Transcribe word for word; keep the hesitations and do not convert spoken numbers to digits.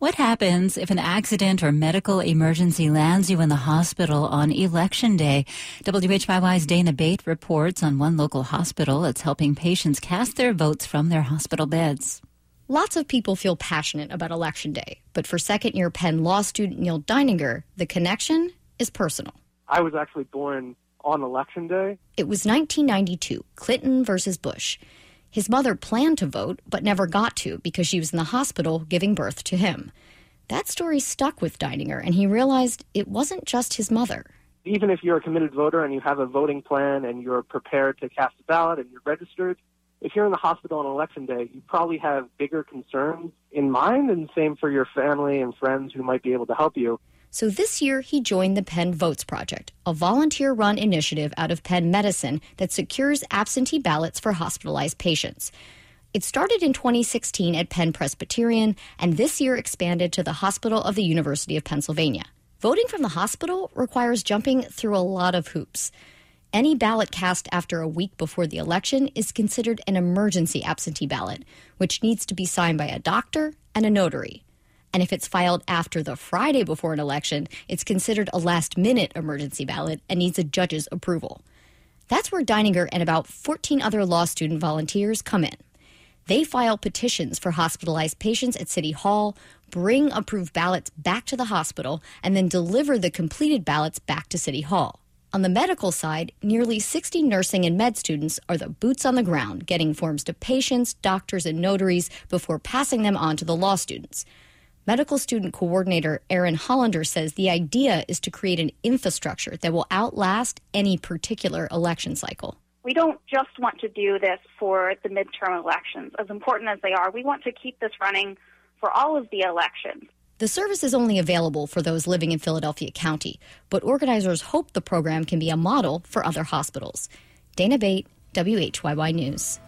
What happens if an accident or medical emergency lands you in the hospital on Election Day? W H Y Y's Dana Bate reports on one local hospital that's helping patients cast their votes from their hospital beds. Lots of people feel passionate about Election Day, but for second-year Penn Law student Neil Deininger, the connection is personal. I was actually born on Election Day. It was nineteen ninety-two, Clinton versus Bush. His mother planned to vote, but never got to because she was in the hospital giving birth to him. That story stuck with Deininger, and he realized it wasn't just his mother. Even if you're a committed voter and you have a voting plan and you're prepared to cast a ballot and you're registered, if you're in the hospital on Election Day, you probably have bigger concerns in mind, and same for your family and friends who might be able to help you. So this year, he joined the Penn Votes Project, a volunteer-run initiative out of Penn Medicine that secures absentee ballots for hospitalized patients. It started in twenty sixteen at Penn Presbyterian, and this year expanded to the Hospital of the University of Pennsylvania. Voting from the hospital requires jumping through a lot of hoops. Any ballot cast after a week before the election is considered an emergency absentee ballot, which needs to be signed by a doctor and a notary. And if it's filed after the Friday before an election, it's considered a last-minute emergency ballot and needs a judge's approval. That's where Deininger and about fourteen other law student volunteers come in. They file petitions for hospitalized patients at City Hall, bring approved ballots back to the hospital, and then deliver the completed ballots back to City Hall. On the medical side, nearly sixty nursing and med students are the boots on the ground, getting forms to patients, doctors, and notaries before passing them on to the law students. Medical student coordinator Erin Hollander says the idea is to create an infrastructure that will outlast any particular election cycle. We don't just want to do this for the midterm elections, as important as they are. We want to keep this running for all of the elections. The service is only available for those living in Philadelphia County, but organizers hope the program can be a model for other hospitals. Dana Bate, W H Y Y News.